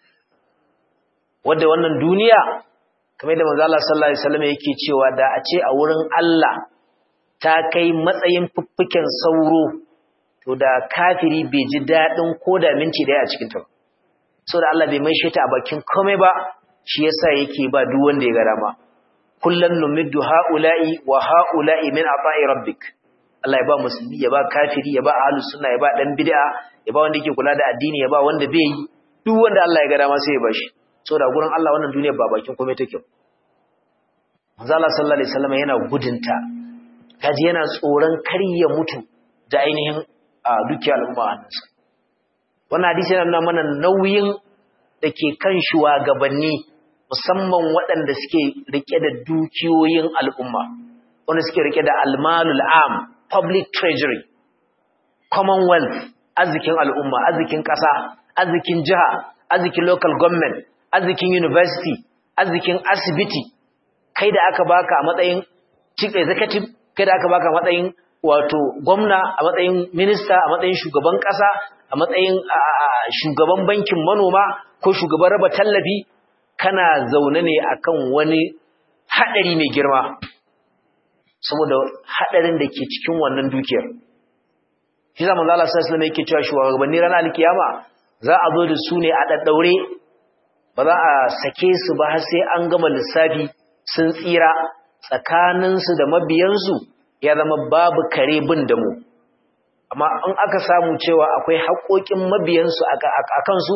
wanda wannan duniya kamar da manzo Allah sallallahu alaihi wasallam yake cewa da a ce a wurin Allah ta kai matsayin fuffuken sauro to da kafiri bai ji dadin koda minti daya a cikin ta saboda Allah bai mai shi ta a bakin komai ba shi yasa yake ba duk wanda ya ga dama kullan numiddu haula'i wa haula'i min ata'i rabbik Allah ya ba musulmi ya ba kafiri ya ba ahlus sunna ya ba dan bid'a ya ba wanda yake kula da addini ya ba wanda bai yi duk wanda Allah ya ga dama sai ya bashi saboda gurin Allah wannan duniya ba bakin komai take manzo Allah sallallahu alaihi wasallam yana gudunta kaji yana tsoron kar ya mutu da ainihin dukiyar al'umma hannunsa wannan hadisi yana nuna mana nauyin dake kan shugabanni musamman waɗanda suke rike da dukiyoyin al'umma wanda suke rike da almalul am public treasury commonwealth arzikin al'umma arzikin ƙasa arzikin jiha arzikin local government arzikin university arzikin asibiti kai da aka baka a matsayin chief executive kai da aka baka a matsayin wato gwamna a matsayin minister a matsayin shugaban kasa a matsayin shugaban bankin manoma ko shugaban raba tallafi kana zaune ne akan wani hadari mai girma saboda hadarin da ke cikin wannan dukiyar shi zaman Allah sallallahu alaihi wasallam yake cewa shugabanni ranar alkiyama za a zo da su ne a daddaure ba za a sake su ba har sai an gama lissafi sun tsira tsakaninsu da mabiyansu ya zama babu kare bin da mu amma in aka samu cewa akwai haƙoƙin mabiyansu a kansu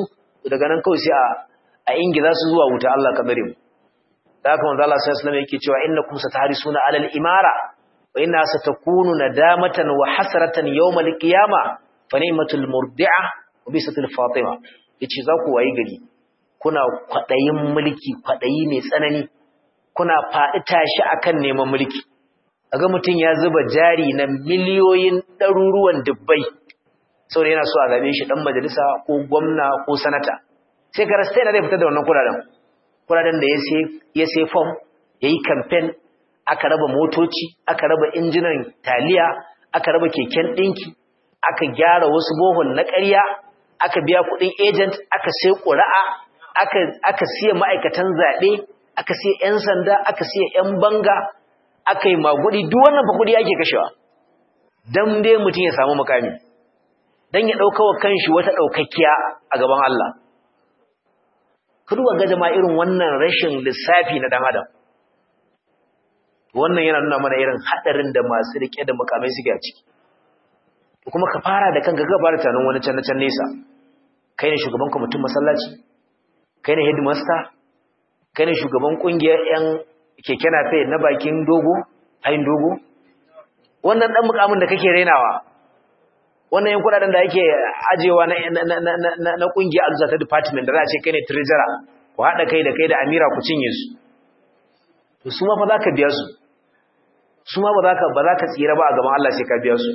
daga nan kawai sai a a ingiza su zuwa wuta Allah ka bare mu da haka manzo Allah sallallahu alaihi wasallam yake cewa innakum satahrisuna alal imara wa inna satakunu nadamatan wa hasratan yawmal qiyamah fa ni'matul murdi'a wa bisatul fatima yace za ku wayi gari kuna kwadayin mulki kwadayi mai tsanani kuna faɗi tashi akan neman mulki kaga mutun ya zuba jari na miliyoyin ɗaruruwan dubbai saboda yana so a zabe shi dan majalisa ko gwamna ko sanata sai ka rasta yana da fitar da wannan kudaden kudaden da ya sai ya sai form yayi campaign aka raba motoci aka raba injinan taliya aka raba keken dinki aka gyara wasu bohol na ƙarya aka biya kuɗin agent aka sai ƙura'a aka aka siya ma'aikatan zabe aka siya ƴan sanda aka siya ƴan banga aka yi magudi duk wannan fa kudi ake kashewa dan dai mutum ya samu mukami dan ya dauka wa kanshi wata daukakkiya a gaban Allah kuduwa ga jama'a irin wannan rashin lissafi na dan adam wannan yana nuna mana irin hadarin da masu rike da mukamai suke a ciki kuma ka fara da kanka ga fara tanan wani can na can nesa kai ne shugaban kwamitin masallaci kai ne headmaster kai ne shugaban kungiyar yan keke nafe na bakin dogo hayin dogo wannan dan mukamin da kake renawa wannan yan kudaden da yake ajewa na na na na kungiyar alzata department da za a ce kai ne treasurer ku hada kai da kai da amira ku cinye su to su ma fa zaka biya su su ma ba zaka ba zaka tsira ba a gaban Allah sai ka biya su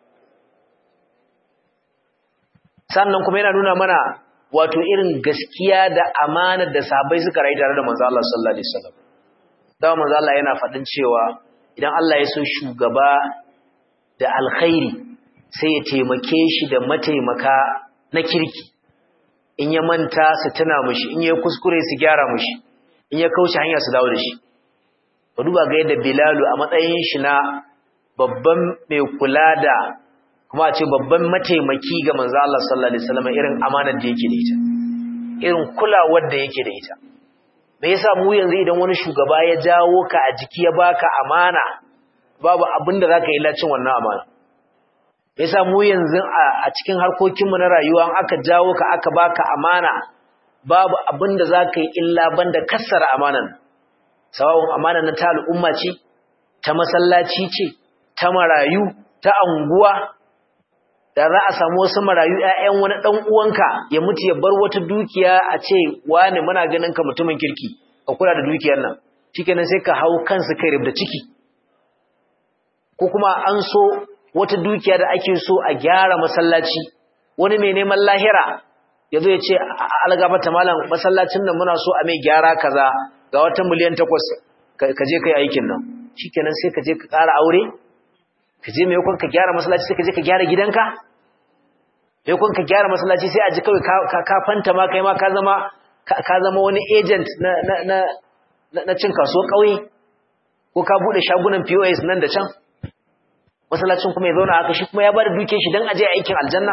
sannan kuma yana nuna mana wato irin gaskiya da amana da sahabbai suka rayu tare da manzo Allah sallallahu alaihi wasallam dawo manzo Allah yana fadin cewa idan Allah ya so shugaba da alkhairi sai ya taimake shi da mataimaka na kirki in ya manta su tuna mishi in ya kuskure su gyara mishi in ya kauce hanya su dawo da shi to duba ga yadda Bilalu a matsayin shi na babban mai kula da kuma a ce babban mataimaki ga manzo Allah sallallahu alaihi wasallam irin amanar da yake da ita irin kulawar da yake da ita me yasa mu yanzu idan wani shugaba ya jawo ka a jiki ya baka amana babu abinda zaka yi lacin wannan amana me yasa mu yanzu a cikin harkokin mu na rayuwa aka jawo ka aka baka amana babu abinda zaka yi illa banda kassara amanan sawawun amanan na ta al'umma ce ta masallaci ce ta marayu ta anguwa da za a samu wasu marayu ƴaƴan wani dan uwanka ya mutu ya bar wata dukiya a ce wani muna ganin ka mutumin kirki ka kula da dukiyar nan shikenan sai ka hau kansu kai rubda ciki ko kuma an so wata dukiya da ake so a gyara masallaci wani mai neman lahira yazo ya ce algabata malam masallacin nan muna so a mai gyara kaza ga wata miliyan takwas ka je kai aikin nan shikenan sai ka je ka ƙara aure ka je mai kun ka gyara masallaci sai ka je ka gyara gidanka mai kun ka gyara masallaci sai a ji kawai ka ka fanta ma kai ma ka zama ka zama wani agent na na na na cin kasuwar kauye ko ka bude shagunan P O S nan da can masallacin kuma ya zauna haka shi kuma ya bada duke shi dan aje aikin aljanna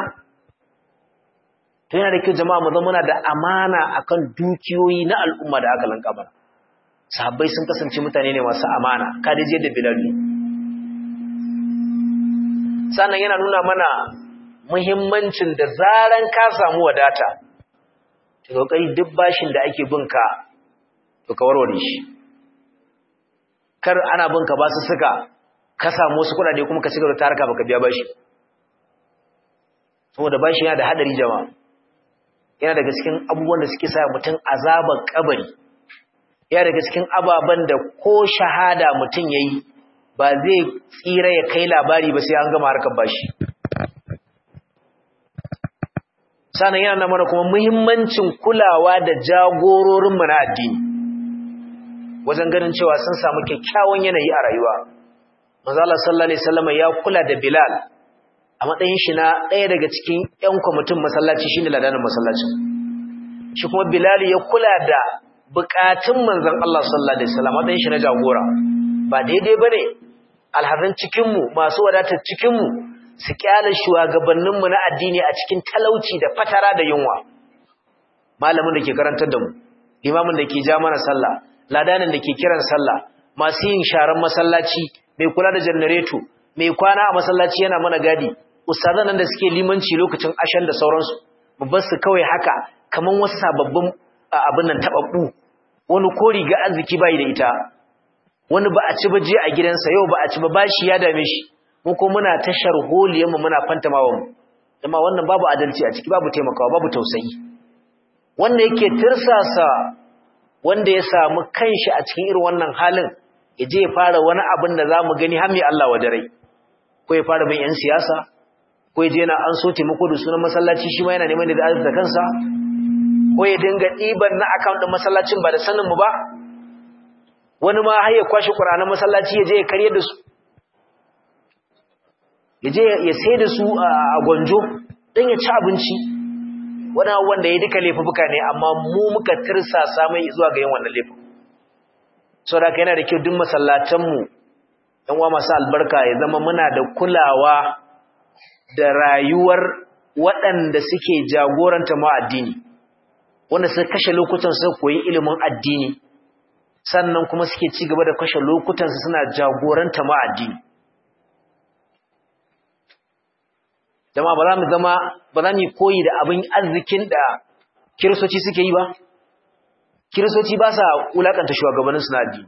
to yana da kyau jama'a mu zama muna da amana akan dukiyoyi na al'umma da aka lanka mana sahabbai sun kasance mutane ne masu amana ka daje da Bilal sannan yana nuna mana muhimmancin da zaran ka samu wadata to kokari duk bashin da ake binka to ka warware shi kar ana binka ba su suka ka samu wasu kudade kuma ka cigaba da taraka baka biya bashi saboda bashi yana da hadari jama'a yana daga cikin abubuwan da suke sa mutum azabar kabari yana daga cikin ababan da ko shahada mutum yayi ba zai tsira ya kai labari ba sai an gama harkar bashi sannan yana nuna mana kuma muhimmancin kulawa da jagororinmu na addini wajen ganin cewa sun samu kyakkyawan yanayi a rayuwa manzo Allah sallallahu alaihi wasallam ya kula da Bilal a matsayin shi na ɗaya daga cikin ƴan kwamitin masallaci shine ladanin masallacin shi kuma Bilal ya kula da bukatun manzon Allah sallallahu alaihi wasallam a matsayin shi na jagora ba daidai bane alhazan cikin mu masu wadatar cikin mu su kyale shugabannin mu na addini a cikin talauci da fatara da yunwa malamin da ke karantar da mu imamin da ke ja mana sallah ladanin da ke kiran sallah masu yin sharan masallaci mai kula da janareto mai kwana a masallaci yana mana gadi ustazan nan da suke limanci lokacin ashan da sauransu mu bar su kawai haka kaman wasu sababbin abin nan tababbu wani ko riga arziki bai da ita wani ba a ci ba je a gidansa yau ba a ci ba bashi ya dame shi mu ko muna tashar holiyan mu muna fantamawa mu amma wannan babu adalci a ciki babu taimakawa babu tausayi wanda yake tirsasa wanda ya samu kanshi a cikin irin wannan halin yaje ya fara wani abin da zamu gani har mai Allah wadarai ko ya fara bin yan siyasa ko yaje yana an so taimako da sunan masallaci shi ma yana neman da azza kansa ko ya dinga diban na account din masallacin ba da sanin mu ba wani ma har ya kwashi Qur'anin masallaci yaje ya karye da su yaje ya sai da su a gonjo dan ya ci abinci wannan wanda ya duka laifuka ne amma mu muka tirsasa mai zuwa ga yin wannan laifin saboda yana da kyau duk masallatan mu dan uwa masu albarka ya zama muna da kulawa da rayuwar waɗanda suke jagoranta mu addini wanda suka kashe lokutan su koyi ilimin addini sannan kuma suke ci gaba da kashe lokutan su suna jagoranta mu addini jama'a ba za mu zama ba za mu koyi da abin arzikin da kiristoci suke yi ba kiristoci ba sa wulakanta shugabannin su na addini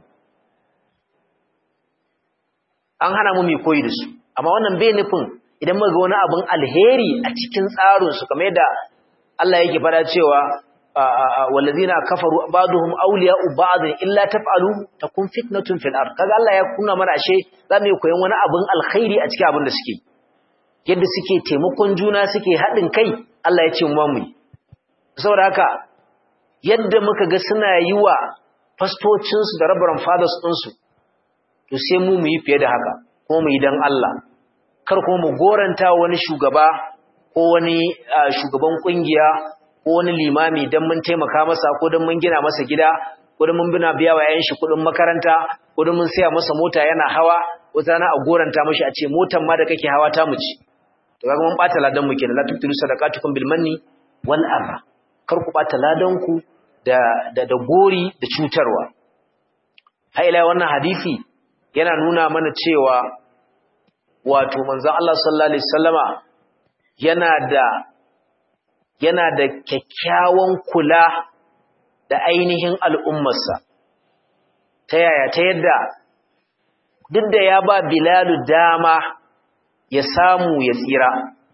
an hana mu mai koyi da su amma wannan bai nufin idan muka ga wani abin alheri a cikin tsarin su kamar yadda Allah yake fada cewa wallazina kafaru ba'duhum awliya'u ba'd illa taf'alu takun fitnatun fil ard kaga Allah ya kunna mana ashe za mu koyi wani abin alkhairi a cikin abin da suke yadda suke taimakon juna suke haɗin kai Allah ya ce mu mu saboda haka yadda muka ga suna yi wa fastocinsu da rabaran fathers ɗinsu to sai mu mu yi fiye da haka kuma mu yi don Allah kar kuma mu goranta wani shugaba ko wani shugaban ƙungiya ko wani limami don mun taimaka masa ko don mun gina masa gida ko don mun bina biya wa yayin shi kuɗin makaranta ko don mun saya masa mota yana hawa wata rana a goranta mashi a ce motar ma da kake hawa ta mu ci to kaga mun bata ladan mu kenan la tubtilu sadaqatukum bil manni wal adha kar ku bata ladan ku da da da gori da cutarwa har ila wannan hadisi yana nuna mana cewa wato manzon Allah sallallahu alaihi wasallama yana da yana da kyakkyawan kula da ainihin al'ummarsa ta yaya ta yadda duk da ya ba Bilalu dama ya samu ya tsira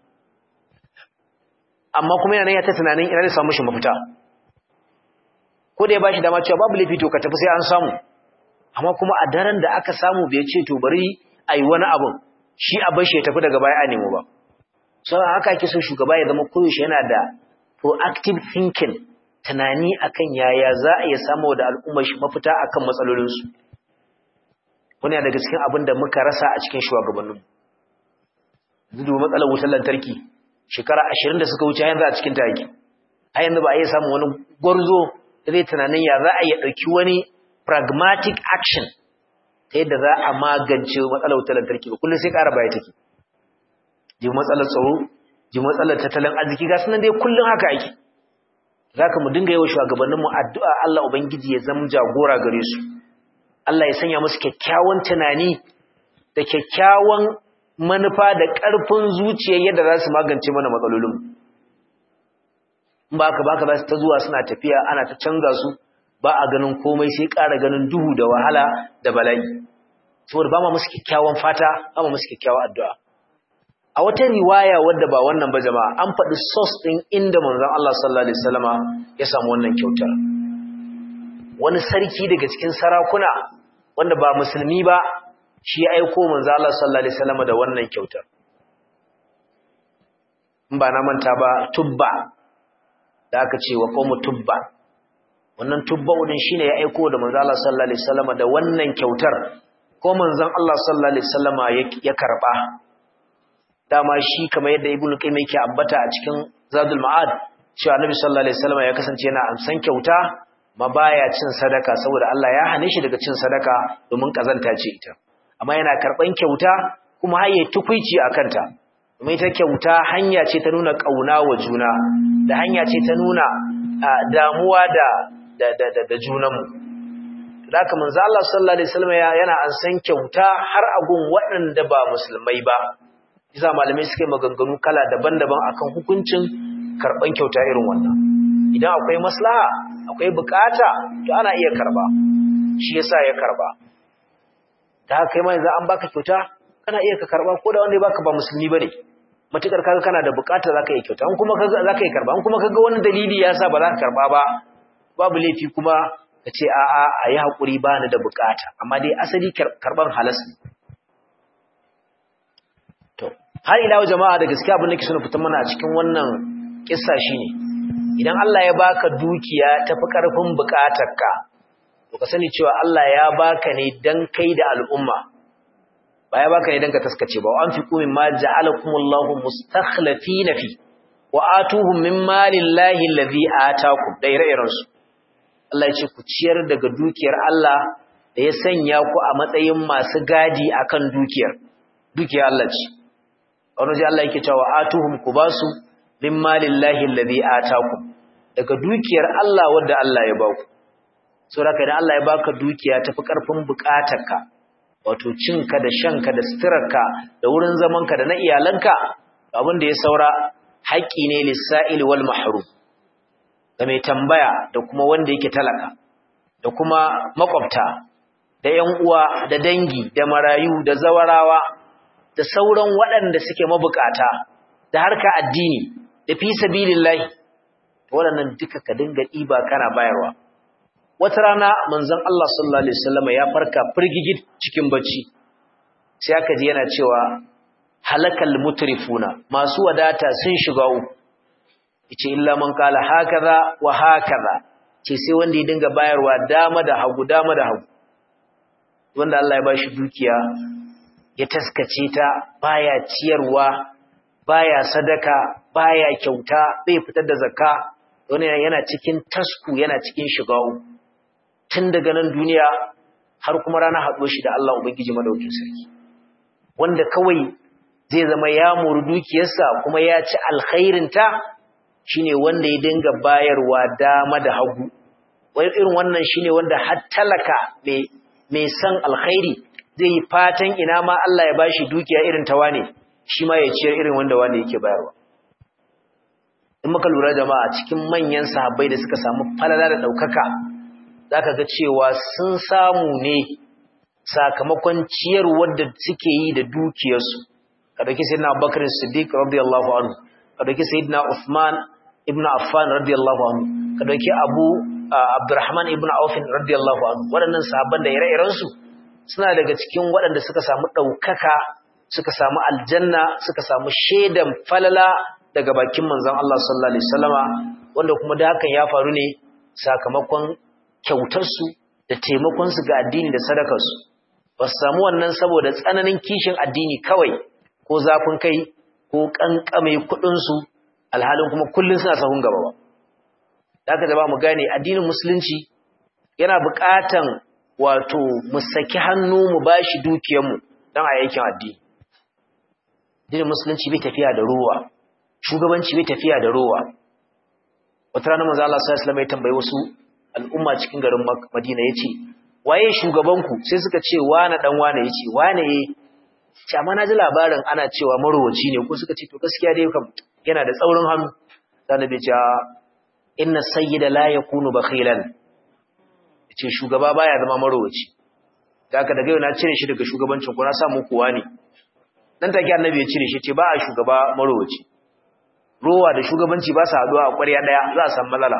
amma kuma yana ya ta tunanin ina zai samu shi mafita ko da ya bashi dama cewa babu laifi to ka tafi sai an samu amma kuma a daren da aka samu bai ce to bari ayi wani abun shi a bar shi ya tafi daga baya a nemo ba sai haka ake so shugaba ya zama koyaushe yana da proactive thinking tunani akan yaya za a iya samu da al'ummar shi mafita akan matsalolinsu wani daga cikin abin da muka rasa a cikin shugabanninmu zuwa matsalar wutar lantarki shekara ashirin da suka wuce yanzu a cikin taki a yanzu ba a iya samun wani gwarzo da zai tunanin ya za a iya ɗauki wani pragmatic action ta yadda za a magance matsalar wutar lantarki ba kullum sai ƙara baya take ji matsalar tsaro ji matsalar tattalin arziki ga sunan dai kullum haka ake za ka mu dinga yi wa shugabanninmu addu'a Allah Ubangiji ya zama jagora gare su Allah ya sanya musu kyakkyawan tunani da kyakkyawan manufa da ƙarfin zuciya yadda za su magance mana matsalolin ba ka ba ka za su ta zuwa suna tafiya ana ta canza su ba a ganin komai sai ƙara ganin duhu da wahala da bala'i saboda ba ma musu kyakkyawan fata ba ma musu kyakkyawan addu'a a wata riwaya wadda ba wannan ba jama'a an faɗi source ɗin inda manzon Allah sallallahu alaihi wasallama ya samu wannan kyautar wani sarki daga cikin sarakuna wanda ba musulmi ba shi ya aiko manzon Allah sallallahu alaihi wasallama da wannan kyautar in ba na manta ba tubba da aka ce wa qawmu tubba wannan tubba din shine ya aiko da manzon Allah sallallahu alaihi wasallama da wannan kyautar ko manzon Allah sallallahu alaihi wasallama ya karba dama shi kamar yadda Ibn Qayyim yake ambata a cikin Zadul Ma'ad cewa Annabi sallallahu alaihi wasallam ya kasance yana amsan kyauta ma baya cin sadaka saboda Allah ya hane shi daga cin sadaka domin kazanta ce ita amma yana karban kyauta kuma har yayi tukuici akan ta domin ita kyauta hanya ce ta nuna kauna wa juna da hanya ce ta nuna damuwa da da da, da junanmu haka manzo Allah sallallahu alaihi wasallam yana amsan kyauta har agun waɗanda ba musulmai ba isa malamai suke maganganu kala daban-daban akan hukuncin karban kyauta irin wannan idan akwai maslaha akwai bukata to ana iya karba shi yasa ya karba da haka kai ma yanzu an baka kyauta kana iya ka karba ko da wanda ya baka ba musulmi bane matukar kaga kana da bukata zaka yi kyauta in kuma kaga zaka yi karba in kuma kaga wani dalili yasa ba za ka karba ba babu laifi kuma kace a a ayi hakuri ba ni da bukata amma dai asali karban halas ne to har ila jama'a da gaskiya abin da kike so fitan mana a cikin wannan kissa shine idan Allah ya baka dukiya tafi karfin bukatarka to ka sani cewa Allah ya baka ne dan kai da al'umma ba ya baka ne dan ka taskace ba wa anfiqu mimma ja'alakumullahu mustakhlifina fi wa atuhum min malillahi allazi ataakum da ire-iren su Allah ya ce ku ciyar daga dukiyar Allah da ya sanya ku a matsayin masu gadi akan dukiyar dukiyar Allah ce wannan ji Allah yake cewa atuhum ku basu min malillahi allazi ataakum daga dukiyar Allah wanda Allah ya ba ku saboda idan Allah ya baka dukiya tafi karfin bukatarka wato cinka da shanka da suturarka da wurin zamanka da na iyalanka abin da ya saura haƙƙi ne lis-sa'il wal mahrum da mai tambaya da kuma wanda yake talaka da kuma makwabta da ƴan uwa da dangi da marayu da zawarawa da sauran waɗanda suke mabukata da harka addini da fi sabilillahi waɗannan duka ka dinga ɗiba kana bayarwa wata rana manzon Allah sallallahu alaihi wasallam ya farka firgigit cikin bacci sai aka ji yana cewa halakal mutrifuna masu wadata sun shiga uku yace illa man kala hakaza wa hakaza ce sai wanda ya dinga bayarwa dama da hagu dama da hagu wanda Allah ya bashi dukiya ya taskace ta baya ciyarwa baya sadaka baya kyauta bai fitar da zakka wani yana cikin tasku yana cikin shiga uku tun daga nan duniya har kuma rana haɗuwar shi da Allah Ubangiji madaukin sarki wanda kawai zai zama ya muru dukiyarsa kuma ya ci alkhairinta shine wanda ya dinga bayarwa dama da hagu wai irin wannan shine wanda har talaka mai mai san alkhairi zai yi fatan ina ma Allah ya bashi dukiya irin ta wane shi ma ya ciyar irin wanda wane yake bayarwa in muka lura jama'a cikin manyan sahabbai da suka samu falala da daukaka zaka ga cewa sun samu ne sakamakon ciyarwar da suke yi da dukiyarsu ka dauki sayyidina Abubakar Siddiq radiyallahu anhu ka dauki sayyidina Uthman ibn Affan radiyallahu anhu ka dauki Abu Abdurrahman ibn Auf radiyallahu anhu waɗannan sahabban da ire-iren su suna daga cikin waɗanda suka samu daukaka suka samu aljanna suka samu shedan falala daga bakin manzon Allah sallallahu alaihi wasallama wanda kuma da hakan ya faru ne sakamakon kyautarsu da taimakonsu ga addini da sadakarsu ba su samu wannan saboda tsananin kishin addini kawai ko zafin kai ko kankame kudinsu alhalin kuma kullun suna sahun gaba ba haka da ba mu gane addinin musulunci yana buƙatan wato mu saki hannu mu bashi dukiyarmu dan a yakin addini addinin musulunci bai tafiya da ruwa shugabanci bai tafiya da ruwa wata rana manzo Allah sallallahu alaihi wasallam ya tambaye wasu al'umma cikin garin Madina yace waye shugabanku sai suka ce wane dan wane yace wane eh ce amma naji labarin ana cewa marowaci ne ko suka ce to gaskiya dai kam yana da tsaurin hannu dan nabi ce inna sayyida la yakunu bakhilan yace shugaba baya zama marowaci haka daga yau na cire shi daga shugabancin ko na sa muku wani dan take annabi ya cire shi ce ba a shugaba marowaci rowa da shugabanci ba su haduwa a ƙwarya daya za a san malala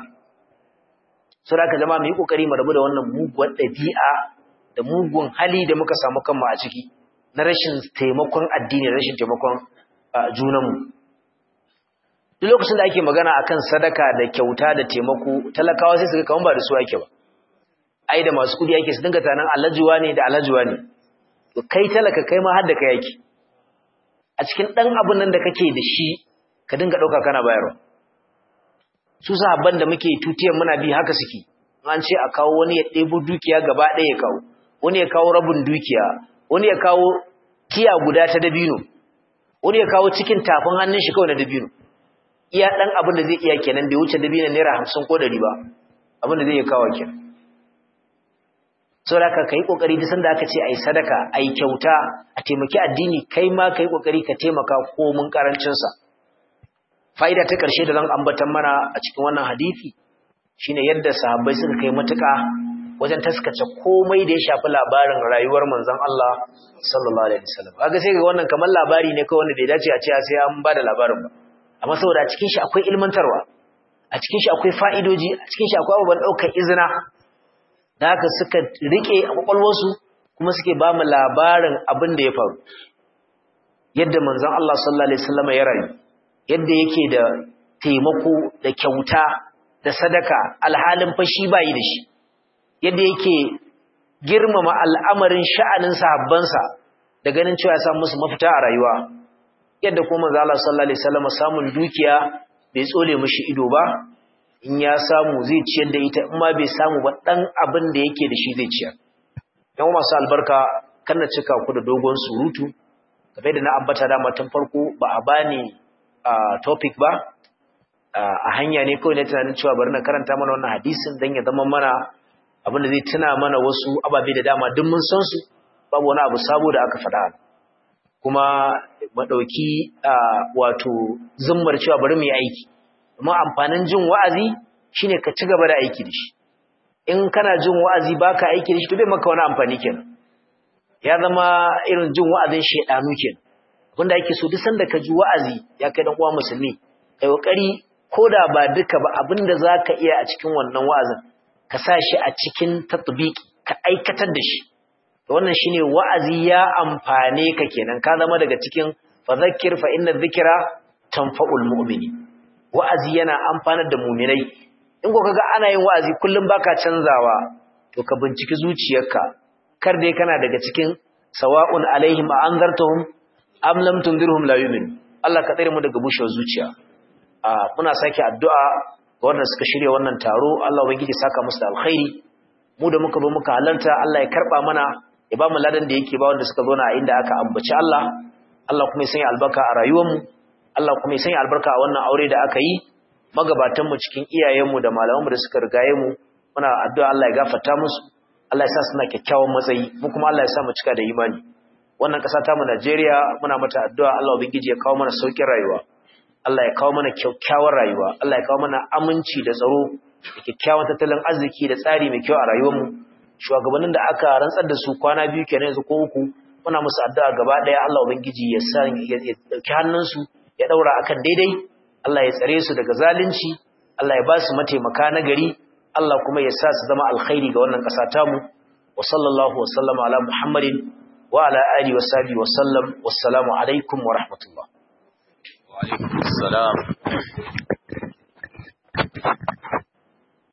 sai da jama'a mu yi kokari mu rabu da wannan muguwar dabi'a da mugun hali da muka samu kanmu a ciki na rashin taimakon addini rashin taimakon junanmu duk lokacin da ake magana akan sadaka da kyauta da taimako talakawa sai su ga kaman ba da su ake ba ai da masu kudi yake su dinga tanan alajuwa ne da alajuwa ne to kai talaka kai ma har da kai yake a cikin dan abun nan da kake da shi ka dinga dauka kana bayarwa su sahabban da muke tutiyar muna bi haka suke an ce a kawo wani ya ɗebo dukiya gaba ɗaya ya kawo wani ya kawo rabin dukiya wani ya kawo tiya guda ta dabino wani ya kawo cikin tafin hannun shi kawai na dabino iya dan abin da zai iya kenan bai wuce dabino naira hamsin ko ɗari ba abin da zai iya kawo kenan saboda ka yi kokari duk sanda aka ce ai sadaka ai kyauta a taimaki addini kai ma kai kokari ka taimaka ko mun karancin sa fa'ida ta ƙarshe da zan ambatan mana a cikin wannan hadisi shine yadda sahabbai suka kai matuƙa wajen taskace komai da ya shafi labarin rayuwar manzon Allah sallallahu alaihi wasallam kaga sai ga wannan kamar labari ne kawai wanda bai dace a ce sai an bada labarin ba amma saboda a cikin shi akwai ilmantarwa a cikin shi akwai fa'idoji a cikin shi akwai abubuwan daukar izina da haka suka rike a kwakwalwarsu kuma suke ba mu labarin abin da ya faru yadda manzon Allah sallallahu alaihi wasallam ya rayu yadda yake da taimako da kyauta da sadaka alhalin fashi bayi da shi yadda yake girmama al'amarin sha'anin sahabbansa da ganin cewa ya samu musu mafita a rayuwa yadda kuma manzo Allah sallallahu alaihi wasallam samun dukiya bai tsole mishi ido ba in ya samu zai ciyar da ita in ma bai samu ba dan abin da yake da shi zai ciyar yan masu albarka kan na cika ku da dogon surutu kamar da na ambata da matan farko ba a bani topic ba a hanya ne kawai na tunanin cewa bari na karanta mana wannan hadisin dan ya zama mana abin da zai tuna mana wasu ababe da dama duk mun san su babu wani abu sabo da aka faɗa kuma madauki wato zummar cewa bari mu yi aiki amma amfanin jin wa'azi shine ka ci gaba da aiki da shi in kana jin wa'azi baka aiki da shi to bai maka wani amfani kenan ya zama irin jin wa'azin shedanu kenan abinda yake so duk sanda ka ji wa'azi ya kai dan uwa musulmi kai kokari koda ba duka ba abinda zaka iya a cikin wannan wa'azin ka sa shi a cikin tatbiki ka aikatar da shi wannan shine wa'azi ya amfane ka kenan ka zama daga cikin fadhakkir fa inna dhikra tanfa'ul mu'mini wa'azi yana amfanar da mu'minai in ko kaga ana yin wa'azi kullum baka canzawa to ka binciki zuciyarka kar dai kana daga cikin sawa'un alaihim anzartuhum am lam tunzirhum la yu'min Allah ka tsare mu daga bushewar zuciya a muna sake addu'a ga wanda suka shirya wannan taro Allah ubangiji saka musu da alkhairi mu da muka zo muka halarta Allah ya karba mana ya ba mu ladan da yake ba wanda suka zo na inda aka ambaci Allah Allah kuma ya sanya albarka a rayuwar mu Allah kuma ya sanya albarka a wannan aure da aka yi magabatan mu cikin iyayen mu da malaman mu da suka rigaye mu muna addu'a Allah ya gafarta musu Allah ya sa suna kyakkyawan matsayi mu kuma Allah ya sa mu cika da imani wannan ƙasa ta mu Najeriya muna mata addu'a Allah ubangiji ya kawo mana saukin rayuwa Allah ya kawo mana kyakkyawar rayuwa Allah ya kawo mana aminci da tsaro da kyakkyawan tattalin arziki da tsari mai kyau a rayuwarmu shugabannin da aka rantsar da su kwana biyu kenan yanzu ko uku muna musu addu'a gaba daya Allah ubangiji ya sa ya dauki hannunsu ya daura akan daidai Allah ya tsare su daga zalunci Allah ya ba su mataimaka na gari Allah kuma ya sa su zama alkhairi ga wannan ƙasa tamu wa sallallahu wa sallama ala muhammadin wa ala alihi wa sahbihi wa sallam wassalamu alaikum wa rahmatullah وعليكم السلام